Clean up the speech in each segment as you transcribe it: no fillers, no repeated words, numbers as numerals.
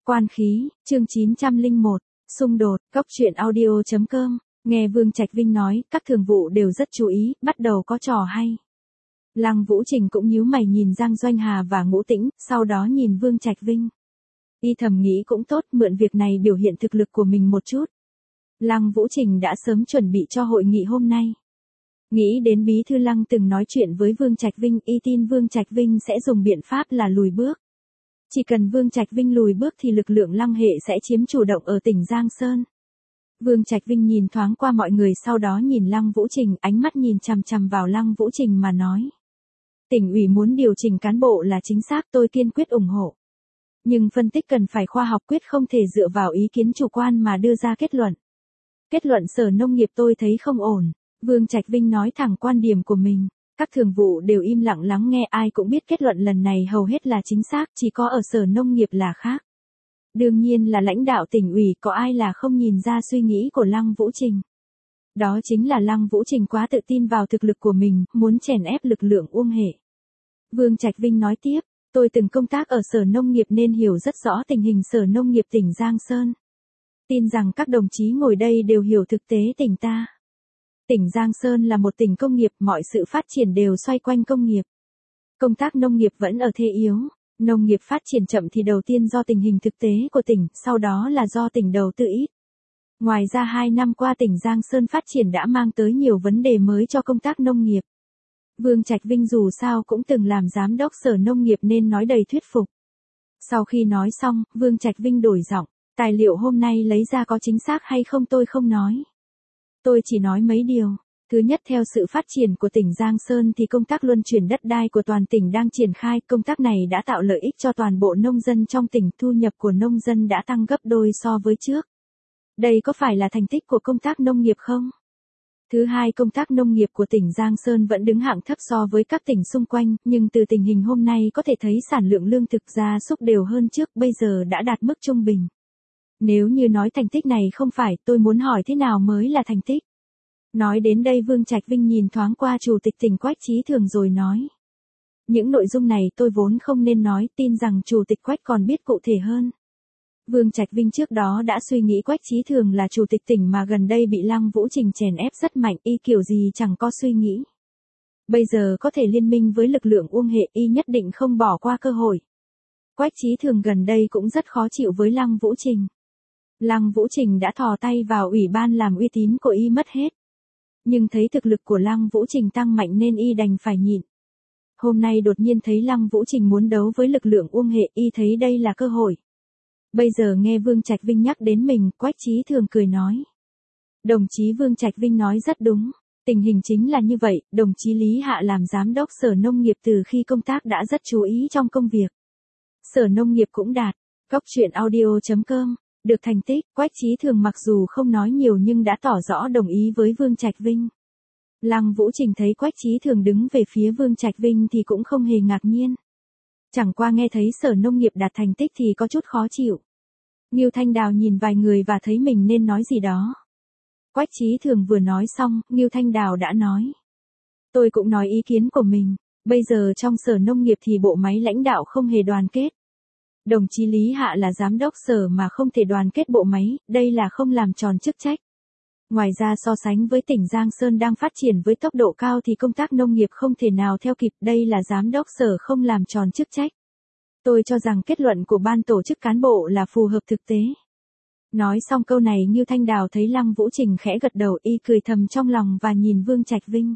Quan khí, chương 901, xung đột, Cóc truyện audio.com, nghe Vương Trạch Vinh nói, các thường vụ đều rất chú ý, bắt đầu có trò hay. Lăng Vũ Trình cũng nhíu mày nhìn Giang Doanh Hà và Ngũ Tĩnh, sau đó nhìn Vương Trạch Vinh. Y thầm nghĩ cũng tốt, mượn việc này biểu hiện thực lực của mình một chút. Lăng Vũ Trình đã sớm chuẩn bị cho hội nghị hôm nay. Nghĩ đến Bí thư Lăng từng nói chuyện với Vương Trạch Vinh, y tin Vương Trạch Vinh sẽ dùng biện pháp là lùi bước. Chỉ cần Vương Trạch Vinh lùi bước thì lực lượng Lăng hệ sẽ chiếm chủ động ở tỉnh Giang Sơn. Vương Trạch Vinh nhìn thoáng qua mọi người, sau đó nhìn Lăng Vũ Trình, ánh mắt nhìn chằm chằm vào Lăng Vũ Trình mà nói. Tỉnh ủy muốn điều chỉnh cán bộ là chính xác, tôi kiên quyết ủng hộ. Nhưng phân tích cần phải khoa học, quyết không thể dựa vào ý kiến chủ quan mà đưa ra kết luận. Kết luận Sở Nông nghiệp tôi thấy không ổn. Vương Trạch Vinh nói thẳng quan điểm của mình. Các thường vụ đều im lặng lắng nghe, ai cũng biết kết luận lần này hầu hết là chính xác, chỉ có ở Sở Nông nghiệp là khác. Đương nhiên là lãnh đạo tỉnh ủy, có ai là không nhìn ra suy nghĩ của Lăng Vũ Trình. Đó chính là Lăng Vũ Trình quá tự tin vào thực lực của mình, muốn chèn ép lực lượng Uông Hệ. Vương Trạch Vinh nói tiếp, tôi từng công tác ở Sở Nông nghiệp nên hiểu rất rõ tình hình Sở Nông nghiệp tỉnh Giang Sơn. Tin rằng các đồng chí ngồi đây đều hiểu thực tế tỉnh ta. Tỉnh Giang Sơn là một tỉnh công nghiệp, mọi sự phát triển đều xoay quanh công nghiệp. Công tác nông nghiệp vẫn ở thế yếu, nông nghiệp phát triển chậm thì đầu tiên do tình hình thực tế của tỉnh, sau đó là do tỉnh đầu tư ít. Ngoài ra 2 năm qua tỉnh Giang Sơn phát triển đã mang tới nhiều vấn đề mới cho công tác nông nghiệp. Vương Trạch Vinh dù sao cũng từng làm giám đốc Sở Nông nghiệp nên nói đầy thuyết phục. Sau khi nói xong, Vương Trạch Vinh đổi giọng, tài liệu hôm nay lấy ra có chính xác hay không tôi không nói. Tôi chỉ nói mấy điều. Thứ nhất, theo sự phát triển của tỉnh Giang Sơn thì công tác luân chuyển đất đai của toàn tỉnh đang triển khai, công tác này đã tạo lợi ích cho toàn bộ nông dân trong tỉnh, thu nhập của nông dân đã tăng gấp đôi so với trước. Đây có phải là thành tích của công tác nông nghiệp không? Thứ hai, công tác nông nghiệp của tỉnh Giang Sơn vẫn đứng hạng thấp so với các tỉnh xung quanh, nhưng từ tình hình hôm nay có thể thấy sản lượng lương thực gia súc đều hơn trước, bây giờ đã đạt mức trung bình. Nếu như nói thành tích này không phải, tôi muốn hỏi thế nào mới là thành tích? Nói đến đây Vương Trạch Vinh nhìn thoáng qua Chủ tịch tỉnh Quách Chí Thường rồi nói. Những nội dung này tôi vốn không nên nói, tin rằng Chủ tịch Quách còn biết cụ thể hơn. Vương Trạch Vinh trước đó đã suy nghĩ Quách Chí Thường là Chủ tịch tỉnh mà gần đây bị Lăng Vũ Trình chèn ép rất mạnh, y kiểu gì chẳng có suy nghĩ. Bây giờ có thể liên minh với lực lượng Uông Hệ, y nhất định không bỏ qua cơ hội. Quách Chí Thường gần đây cũng rất khó chịu với Lăng Vũ Trình. Lăng Vũ Trình đã thò tay vào ủy ban làm uy tín của y mất hết. Nhưng thấy thực lực của Lăng Vũ Trình tăng mạnh nên y đành phải nhịn. Hôm nay đột nhiên thấy Lăng Vũ Trình muốn đấu với lực lượng Uông Hệ, y thấy đây là cơ hội. Bây giờ nghe Vương Trạch Vinh nhắc đến mình, Quách Chí Thường cười nói. Đồng chí Vương Trạch Vinh nói rất đúng. Tình hình chính là như vậy, đồng chí Lý Hạ làm giám đốc Sở Nông nghiệp từ khi công tác đã rất chú ý trong công việc. Sở Nông nghiệp cũng đạt. Cóc truyện audio.com. Được thành tích, Quách Chí Thường mặc dù không nói nhiều nhưng đã tỏ rõ đồng ý với Vương Trạch Vinh. Lăng Vũ Trình thấy Quách Chí Thường đứng về phía Vương Trạch Vinh thì cũng không hề ngạc nhiên. Chẳng qua nghe thấy Sở Nông nghiệp đạt thành tích thì có chút khó chịu. Ngưu Thanh Đào nhìn vài người và thấy mình nên nói gì đó. Quách Chí Thường vừa nói xong, Ngưu Thanh Đào đã nói. Tôi cũng nói ý kiến của mình, bây giờ trong Sở Nông nghiệp thì bộ máy lãnh đạo không hề đoàn kết. Đồng chí Lý Hạ là giám đốc sở mà không thể đoàn kết bộ máy, đây là không làm tròn chức trách. Ngoài ra so sánh với tỉnh Giang Sơn đang phát triển với tốc độ cao thì công tác nông nghiệp không thể nào theo kịp, đây là giám đốc sở không làm tròn chức trách. Tôi cho rằng kết luận của ban tổ chức cán bộ là phù hợp thực tế. Nói xong câu này Ngưu Thanh Đào thấy Lăng Vũ Trình khẽ gật đầu, y cười thầm trong lòng và nhìn Vương Trạch Vinh.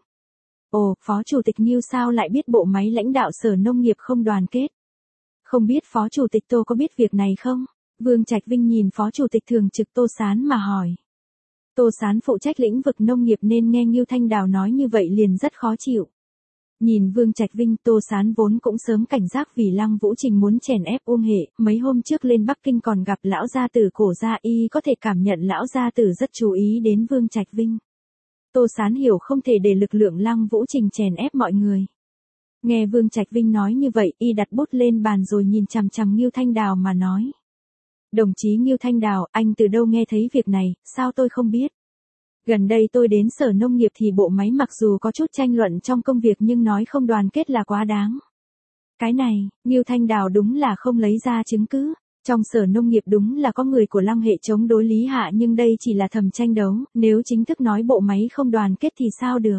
Ồ, Phó Chủ tịch Ngưu sao lại biết bộ máy lãnh đạo Sở Nông nghiệp không đoàn kết? Không biết Phó Chủ tịch Tô có biết việc này không? Vương Trạch Vinh nhìn Phó Chủ tịch thường trực Tô Sán mà hỏi. Tô Sán phụ trách lĩnh vực nông nghiệp nên nghe Ngưu Thanh Đào nói như vậy liền rất khó chịu. Nhìn Vương Trạch Vinh, Tô Sán vốn cũng sớm cảnh giác vì Lăng Vũ Trình muốn chèn ép Uông Hệ, mấy hôm trước lên Bắc Kinh còn gặp lão gia tử Cổ Gia, y có thể cảm nhận lão gia tử rất chú ý đến Vương Trạch Vinh. Tô Sán hiểu không thể để lực lượng Lăng Vũ Trình chèn ép mọi người. Nghe Vương Trạch Vinh nói như vậy, y đặt bút lên bàn rồi nhìn chằm chằm Ngưu Thanh Đào mà nói. Đồng chí Ngưu Thanh Đào, anh từ đâu nghe thấy việc này, sao tôi không biết? Gần đây tôi đến Sở Nông nghiệp thì bộ máy mặc dù có chút tranh luận trong công việc nhưng nói không đoàn kết là quá đáng. Cái này, Ngưu Thanh Đào đúng là không lấy ra chứng cứ. Trong Sở Nông nghiệp đúng là có người của Lăng hệ chống đối Lý Hạ nhưng đây chỉ là thầm tranh đấu, nếu chính thức nói bộ máy không đoàn kết thì sao được.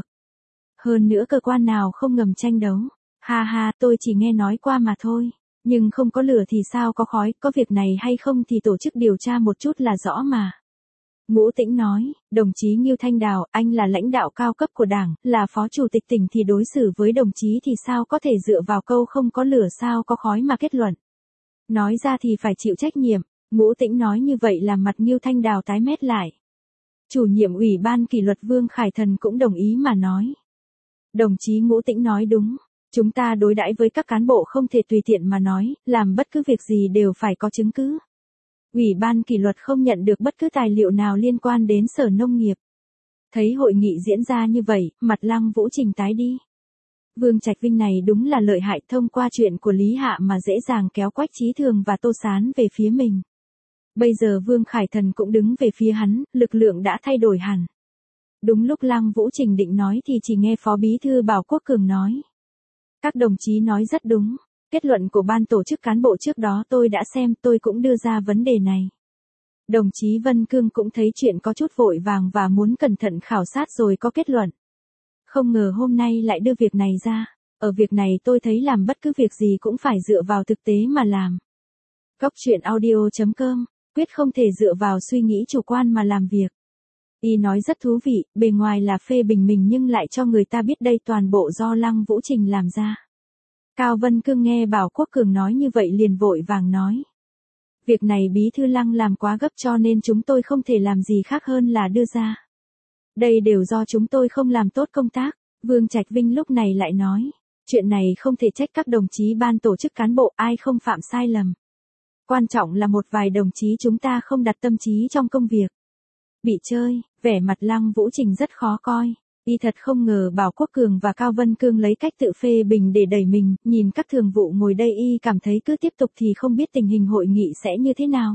Hơn nữa cơ quan nào không ngầm tranh đấu. Ha ha, tôi chỉ nghe nói qua mà thôi. Nhưng không có lửa thì sao có khói, có việc này hay không thì tổ chức điều tra một chút là rõ mà. Ngũ Tĩnh nói, đồng chí Ngưu Thanh Đào, anh là lãnh đạo cao cấp của Đảng, là phó chủ tịch tỉnh thì đối xử với đồng chí thì sao có thể dựa vào câu không có lửa sao có khói mà kết luận. Nói ra thì phải chịu trách nhiệm, Ngũ Tĩnh nói như vậy làm mặt Ngưu Thanh Đào tái mét lại. Chủ nhiệm Ủy ban kỷ luật Vương Khải Thần cũng đồng ý mà nói. Đồng chí Ngũ Tĩnh nói đúng, chúng ta đối đãi với các cán bộ không thể tùy tiện mà nói, làm bất cứ việc gì đều phải có chứng cứ. Ủy ban kỷ luật không nhận được bất cứ tài liệu nào liên quan đến Sở Nông nghiệp. Thấy hội nghị diễn ra như vậy, mặt Lăng Vũ Trình tái đi. Vương Trạch Vinh này đúng là lợi hại, thông qua chuyện của Lý Hạ mà dễ dàng kéo Quách Chí Thường và Tô Sán về phía mình. Bây giờ Vương Khải Thần cũng đứng về phía hắn, lực lượng đã thay đổi hẳn. Đúng lúc Lăng Vũ Trình định nói thì chỉ nghe Phó Bí thư Bảo Quốc Cường nói. Các đồng chí nói rất đúng, kết luận của ban tổ chức cán bộ trước đó tôi đã xem, tôi cũng đưa ra vấn đề này. Đồng chí Vân Cương cũng thấy chuyện có chút vội vàng và muốn cẩn thận khảo sát rồi có kết luận. Không ngờ hôm nay lại đưa việc này ra, ở việc này tôi thấy làm bất cứ việc gì cũng phải dựa vào thực tế mà làm. Góc truyện audio.com, quyết không thể dựa vào suy nghĩ chủ quan mà làm việc. Y nói rất thú vị, bề ngoài là phê bình mình nhưng lại cho người ta biết đây toàn bộ do Lăng Vũ Trình làm ra. Cao Vân Cương nghe Bảo Quốc Cường nói như vậy liền vội vàng nói. Việc này Bí thư Lăng làm quá gấp cho nên chúng tôi không thể làm gì khác hơn là đưa ra. Đây đều do chúng tôi không làm tốt công tác, Vương Trạch Vinh lúc này lại nói. Chuyện này không thể trách các đồng chí ban tổ chức cán bộ, ai không phạm sai lầm. Quan trọng là một vài đồng chí chúng ta không đặt tâm trí trong công việc. Bị chơi, vẻ mặt Lăng Vũ Trình rất khó coi. Y thật không ngờ Bảo Quốc Cường và Cao Vân Cương lấy cách tự phê bình để đẩy mình, nhìn các thường vụ ngồi đây Y cảm thấy cứ tiếp tục thì không biết tình hình hội nghị sẽ như thế nào.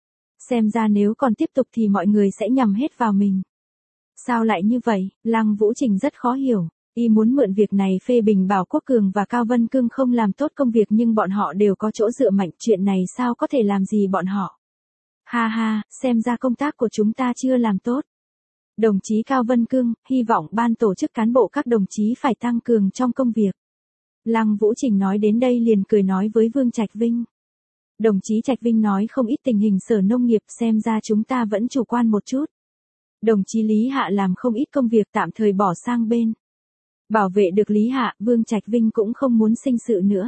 Xem ra nếu còn tiếp tục thì mọi người sẽ nhằm hết vào mình. Sao lại như vậy, Lăng Vũ Trình rất khó hiểu. Y muốn mượn việc này phê bình Bảo Quốc Cường và Cao Vân Cương không làm tốt công việc nhưng bọn họ đều có chỗ dựa mạnh, chuyện này sao có thể làm gì bọn họ. Ha ha, xem ra công tác của chúng ta chưa làm tốt. Đồng chí Cao Vân Cương, hy vọng ban tổ chức cán bộ các đồng chí phải tăng cường trong công việc. Lăng Vũ Trình nói đến đây liền cười nói với Vương Trạch Vinh. Đồng chí Trạch Vinh nói không ít tình hình Sở Nông nghiệp, xem ra chúng ta vẫn chủ quan một chút. Đồng chí Lý Hạ làm không ít công việc tạm thời bỏ sang bên. Bảo vệ được Lý Hạ, Vương Trạch Vinh cũng không muốn sinh sự nữa.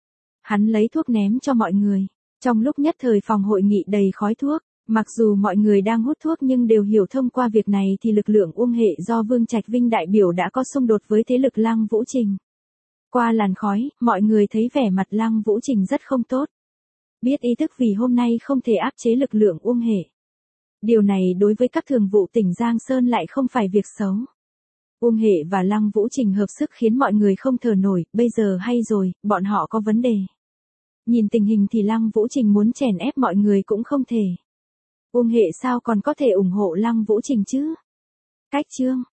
Hắn lấy thuốc ném cho mọi người. Trong lúc nhất thời phòng hội nghị đầy khói thuốc, mặc dù mọi người đang hút thuốc nhưng đều hiểu thông qua việc này thì lực lượng Uông Hệ do Vương Trạch Vinh đại biểu đã có xung đột với thế lực Lăng Vũ Trình. Qua làn khói, mọi người thấy vẻ mặt Lăng Vũ Trình rất không tốt. Biết ý thức vì hôm nay không thể áp chế lực lượng Uông Hệ. Điều này đối với các thường vụ tỉnh Giang Sơn lại không phải việc xấu. Uông Hệ và Lăng Vũ Trình hợp sức khiến mọi người không thở nổi, bây giờ hay rồi, bọn họ có vấn đề. Nhìn tình hình thì Lăng Vũ Trình muốn chèn ép mọi người cũng không thể. Uông Hệ sao còn có thể ủng hộ Lăng Vũ Trình chứ? Cách chương